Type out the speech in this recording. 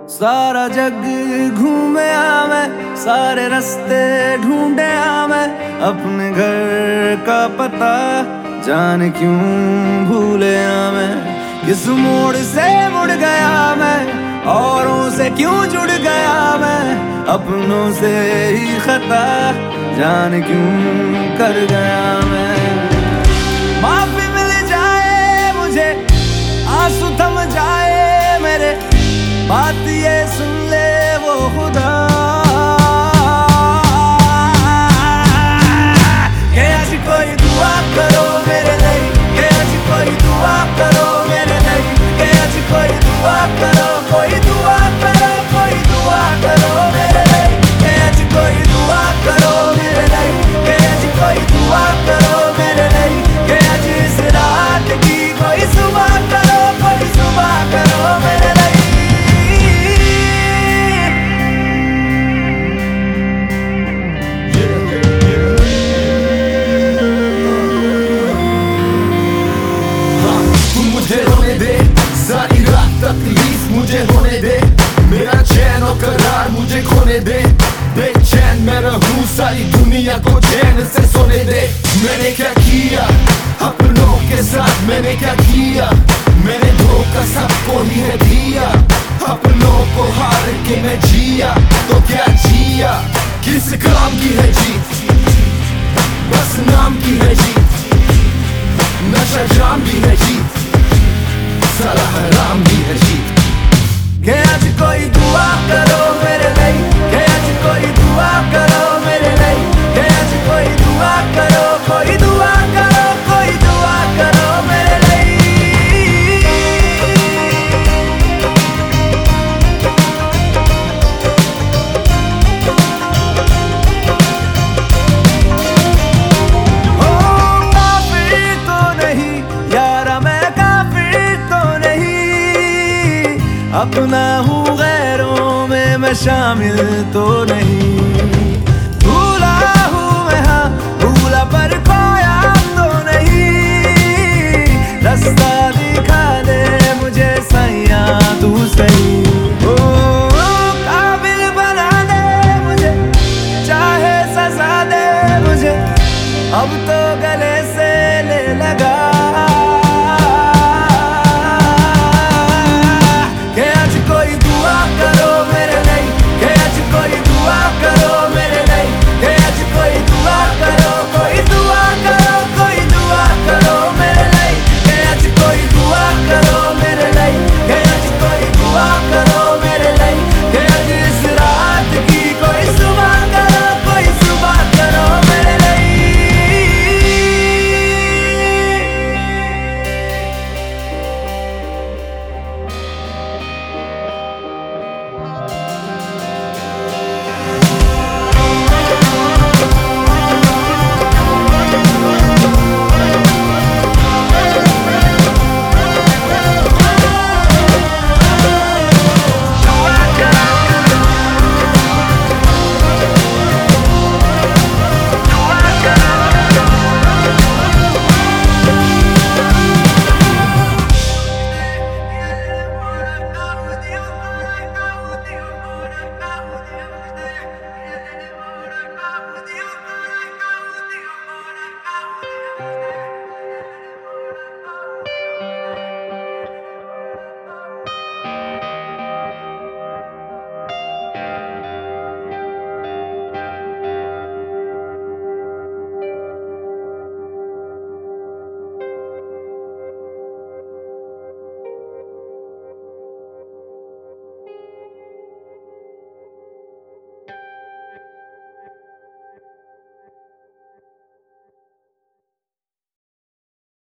सारा जग घूमे मैं, सारे रास्ते ढूंढे मैं, अपने घर का पता जाने क्यों भूले मैं। किस मोड़ से मुड़ गया मैं, औरों से क्यों जुड़ गया मैं, अपनों से ही खता जाने क्यों कर गया मैं। माफी मिल जाए मुझे, आंसू थम जाए मेरे, बात ये सुन ले वो खुदा कि आज कोई दुआ करो मेरे लिए, कि आज कोई दुआ करो मेरे लिए, कि आज कोई दुआ करो, कोई दुआ करो, कोई दुआ करो मेरे लिए, कि आज कोई दुआ करो मेरे लिए, कि आज कोई दुआ करो मेरे लिए, कि आज इस रात की कोई सुबह करो, कोई सुबह करो मेरे लिए। मुझे होने दे सारी रात तकलीफ मुझे होने दे, मेरा चैन और करार मुझे खोने दे। बेचैन मैं रहूं सारी दुनिया को चैन से सोने दे। मैंने क्या किया अपनों के साथ, मैंने क्या किया, मैंने धोखा सबको ही है दिया। अपनों को हार के मैं जिया तो क्या जिया, किस काम की है जीत, बस नाम की है जीत। नशा जाम भी है जीत, सारा हराम भी है जीत। कि आज कोई दुआ करो मेरे लिए, कि आज कोई दुआ करो मेरे लिए, कि आज कोई दुआ करो, कोई दुआ करो, कोई दुआ करो मेरे लिए। ओ काफिर तो नहीं यारा, मैं काफिर तो नहीं, अपना हूँ गैरों में मैं शामिल तो नहीं।